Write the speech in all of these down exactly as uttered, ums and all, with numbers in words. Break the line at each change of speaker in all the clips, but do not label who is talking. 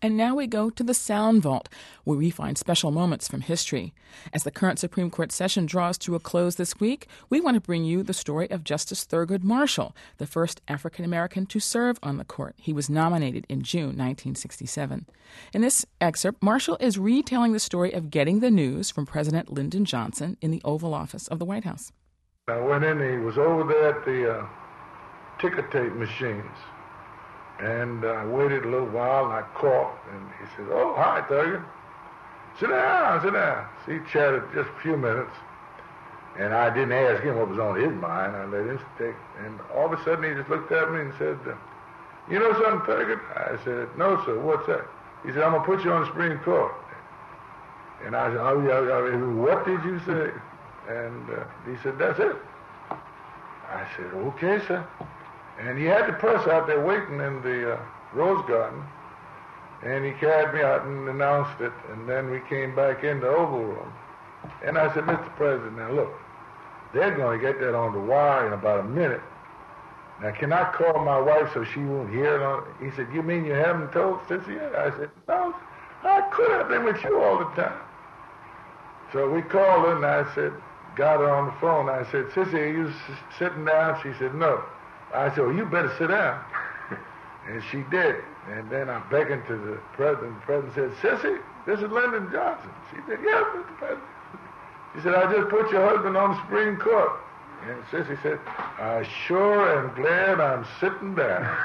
And now we go to the Sound Vault, where we find special moments from history. As the current Supreme Court session draws to a close this week, we want to bring you the story of Justice Thurgood Marshall, the first African-American to serve on the court. He was nominated in June nineteen sixty-seven. In this excerpt, Marshall is retelling the story of getting the news from President Lyndon Johnson in the Oval Office of the White House.
I went in, he was over there at the uh, ticker tape machines. And I waited a little while, and I coughed, and he said, "Oh, hi, Thurgood. Sit down, sit down." So he chatted just a few minutes, and I didn't ask him what was on his mind. I let him take, and all of a sudden he just looked at me and said, "You know something, Thurgood?" I said, "No, sir. What's that?" He said, "I'm going to put you on the Supreme Court." And I said, "Oh, yeah, yeah, what did you say?" And uh, he said, "That's it." I said, "Okay, sir." And he had the press out there waiting in the uh, Rose Garden, and he carried me out and announced it, and then we came back in the Oval Room. And I said, "Mister President, now look, they're going to get that on the wire in about a minute. Now, can I call my wife so she won't hear it on?" He said, "You mean you haven't told Sissy yet?" I said, "No, I could have been with you all the time." So we called her, and I said, got her on the phone. I said, "Sissy, are you s- sitting down?" She said, "No." I said, "Well, you better sit down." And she did. And then I beckoned to the president. The president said, "Sissy, this is Lyndon Johnson." She said, "Yes, Mister President." She said, "I just put your husband on the Supreme Court." And Sissy said, "I sure am glad I'm sitting down."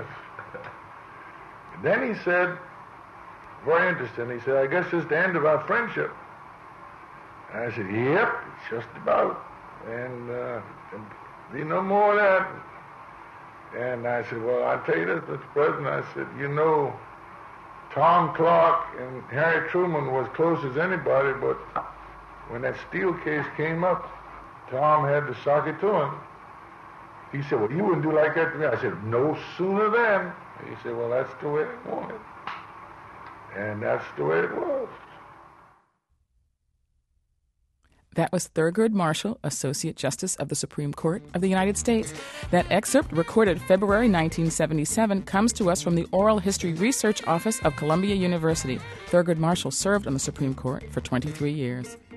And then he said, very interesting, he said, "I guess this is the end of our friendship." And I said, "Yep, it's just about. And uh, be no more of that." And I said, "Well, I'll tell you this, Mister President." I said, "You know, Tom Clark and Harry Truman was close as anybody, but when that Steele case came up, Tom had to sock it to him." He said, "Well, you wouldn't do like that to me." I said, "No sooner than." He said, "Well, that's the way I want it." And that's the way it was.
That was Thurgood Marshall, Associate Justice of the Supreme Court of the United States. That excerpt, recorded February nineteen seventy-seven, comes to us from the Oral History Research Office of Columbia University. Thurgood Marshall served on the Supreme Court for twenty-three years.